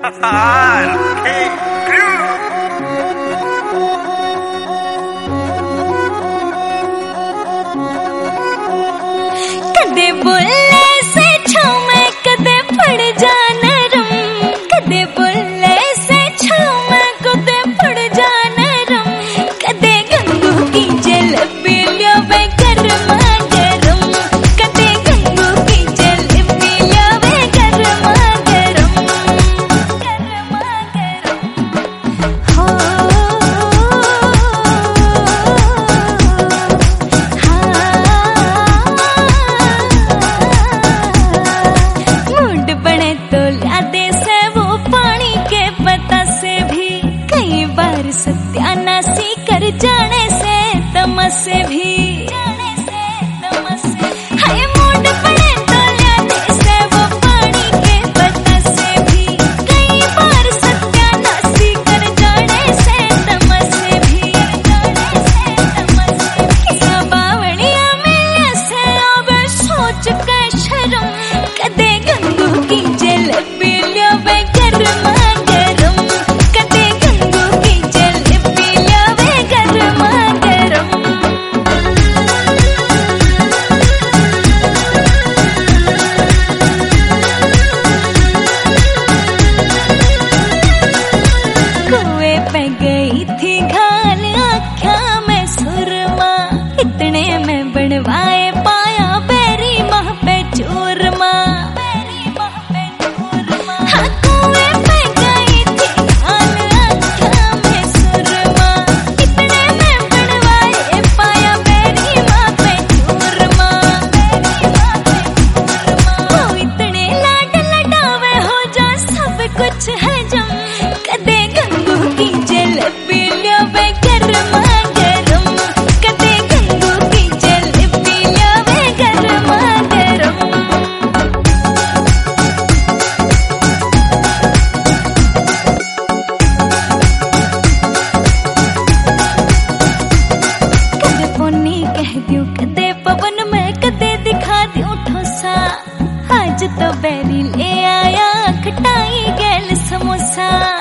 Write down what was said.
कदे बोले से छाँव में कदे पड़ जा नरम, कदे बोले से छाँव में कदे पड़ जा नरम, कदे गंगू की जलेबी ल्यावे गरमा गरम, कदे गंगू की जलेबी ल्यावे गरमा गरम, गरमा गरम हो। सत्यानाशी कर जाने से तमसे भी हाय मूड पड़े तो लाने से वो पानी के पता से भी कई बार सत्यानाशी कर जाने से तमसे भी बावड़िया में से अब सोच के शर्म, कदे गंगू की जलेबी ल्यावे गरमा गरम, कदे गंगू की जलेबी ल्यावे गरमा गरम। कुएं पे गई थी घाल आँखा में सुरमा, इतने में बनवाए पाया बेरी माह पे चूरमा, हाँ कुएं पे गई थी घाल आँखा में सुरमा, इतने में बनवाए पाया बेरी माह पे चूरमा, वो इतने लाड लडावे हो जा सब कुछ हजम, कदे गंगू की जलेबी ल्यावे गरमा गरम, कदे गंगू की जलेबी ल्यावे गरमा गरम। कदे पोनी कह दूं कदे पवन में कदे दिखा दूं ठोसा, आज तो बैरी ले आया खटाई गैल समोसा।